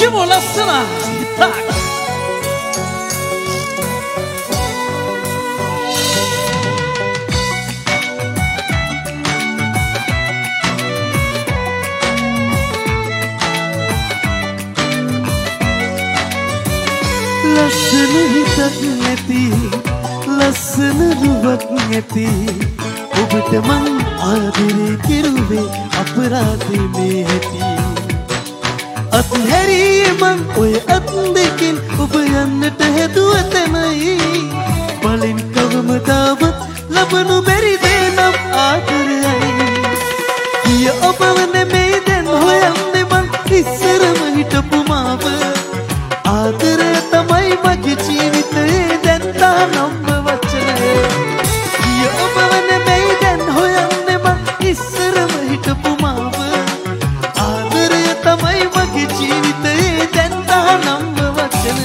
Чего лассана? Так. ලස්සන හිතක් නැති ලස්සන රුවක් නැති ඔබට මං ආදරේ කෙරුවේ අපරාධේ මේ ඇති අත්හැරියේ මං ඔය අත් දෙකෙන් ඔබ යන්නට හැදුව තැනයි බලෙන් කවමදාවත් ලබනු බැරි දේ නම් ආදරයයි කිය ඔබව නෙමෙයි දැන් හොයන්නේ මං ඉස්සරම හිටපු මාව ආදරය තමයි මගේ ජීවිතේ දැන් තානම් වචනය කිය ඔබව නෙමෙයි දැන් හොයන්නේ මං ඉස්සරම හිටපු මාව ආදරය තමයි මගේ ජීවිතේ දැන් තානම් වචනය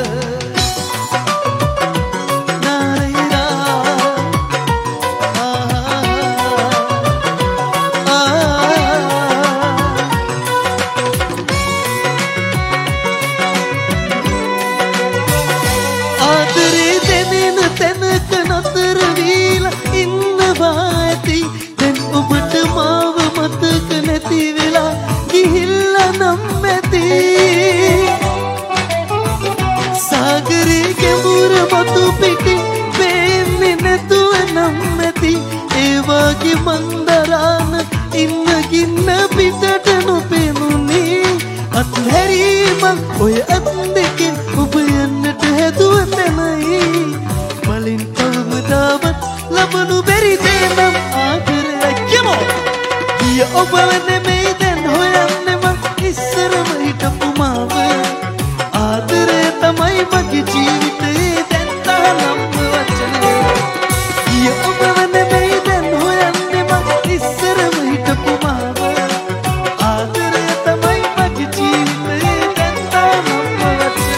තැනක නතර වීලා ඉන්නවා ඇති දැන් ඔබට මාව මතක නැති වෙලා ගිහිල්ලා නම් ඇති සාගරේ ගැඹුර මතු පිටින් පේන්නේ නැතුව නම් ඇති ඒ වගේ මන්දරාන ඉන්න ගින්න පිටට නොපෙනුනේ අත්හැරීමක් ඔය අත් දෙකෙන් ඔබ යන්නට හැදුව තැනයි බලෙන් කවමදාවත් ලබනු බැරි දේ නම් ආදරය කියමු කිය ඔබව නෙමෙයි දැන් හොයන්නේ මං ඉස්සරම හිටපු මාව ආදරය තමයි මගේ ජීවිතේ දැන් තානම් වචනය කිය ඔබව නෙමෙයි දැන් හොයන්නේ මං ඉස්සරම හිටපු මාව ආදරය තමයි මගේ ජීවිතේ දැන් තානම් වචනය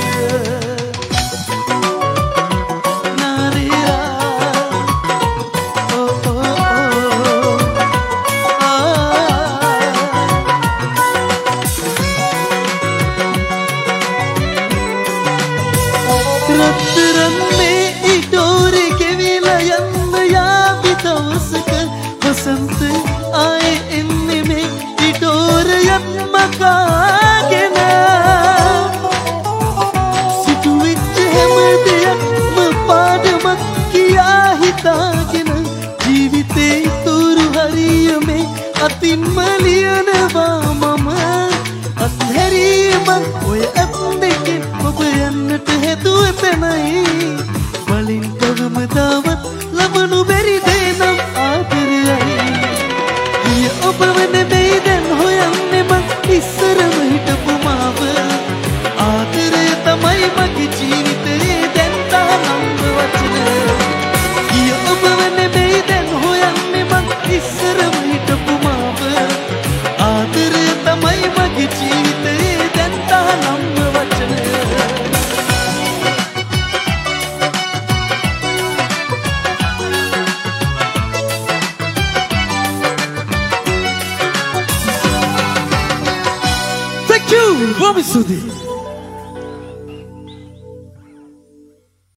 රත්තරන් මේ ඉඩෝරේ ගෙවිලා යන්න යාවි දවසක වසන්ත ආයේ එන්නේ මේ ඉඩෝරයත් මකාගෙන සිටුවෙච්ච හැම දෙයක්ම පාඩමක් කියා හිතාගෙන ජීවිතේ ඉතුරු හරියමේ අතින්ම ලියනවා මම අත්හැරීමක් ඔය අත් දෙකෙන් ඔබ යන්නට හැදුව තැනයි බලෙන් කවමදාවත් ලබනු බැරි දේ නම් ආදරයයි කිය ඔබව නෙමෙයි දැන් හොයන්නේ මං ඉස්සරම හිටපු මාව ආදරය තමයි මගේ ජීවිතේ දැන් තානම් වචනය කිය ඔබව නෙමෙයි දැන් හොයන්නේ මං ඉස්සරම හිටපු මාව ආදරය තමයි මගේ ජීවිතේ දැන් තානම් වචනය Thank you! Vamos, Sudi!